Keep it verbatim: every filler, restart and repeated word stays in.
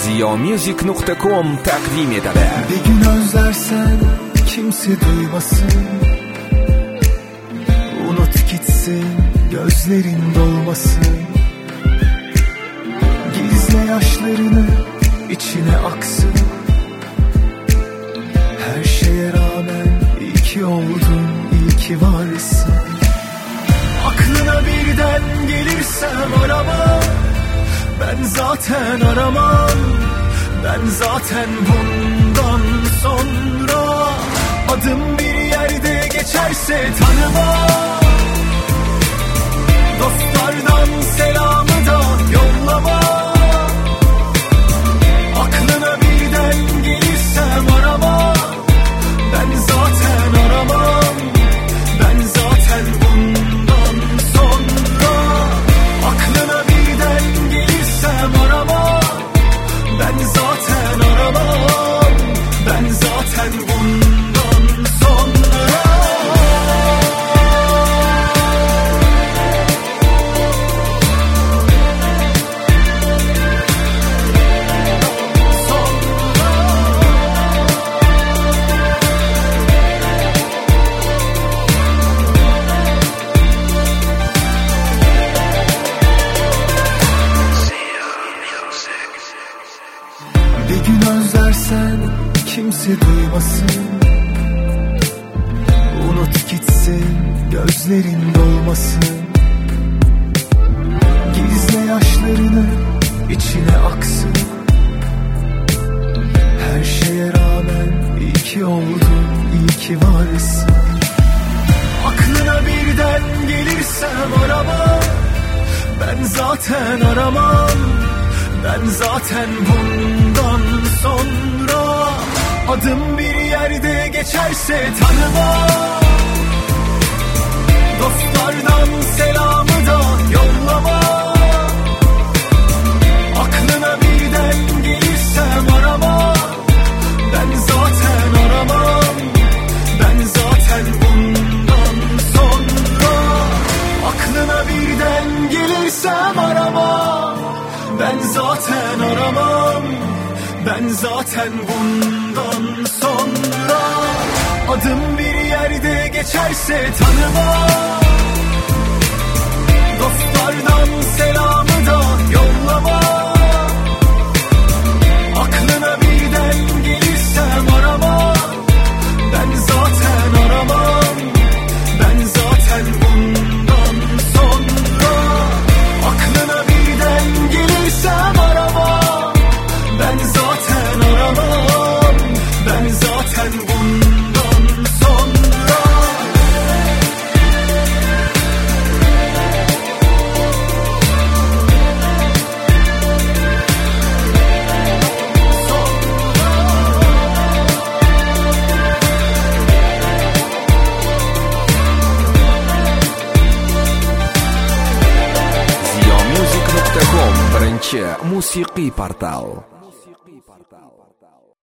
ziyomusic nokta com takdim etadi. Bir gün özlersen kimse duymasın, unut gitsin, gözlerin dolmasın. Gizle yaşlarını, içine aksın. Her şeye rağmen iyi ki oldun, iyi ki varsın. Aklına birden gelirsem arama, ben zaten aramam. Ben zaten bundan sonra adım bir yerde geçerse tanıma. Dostlardan selamı da yollama. Aklına birden gelirsem arama, ben zaten aramam. Ben zaten bundan sonra aklına birden gelirsem arama, ben zaten aramam. Ben zaten bundan sonra. Bir gün özlersen kimse duymasın, unut gitsin, gözlerin dolmasın. Gizle yaşlarını, içine aksın. Her şeye rağmen iyi ki oldun, iyi ki varsın. Aklına birden gelirsem arama, ben zaten aramam. Ben zaten bundan sonra adım bir yerde geçerse tanıma. Dostlardan selamı da yollama. Aklına birden gelirsem arama, ben zaten aramam. Ben zaten bundan sonra aklına birden gelirsem arama, ben zaten aramam. Ben zaten bundan sonra adım bir yerde geçerse tanıma. Dostlardan selamı da yollama. Aklına birden gelirsem arama, ben zaten aramam. Ben zaten bundan sonra aklına birden gelirsem arama, ben zaten aramam. Ben zaten bundan sonra. ziyomusic nokta com birinchi musiqiy portal.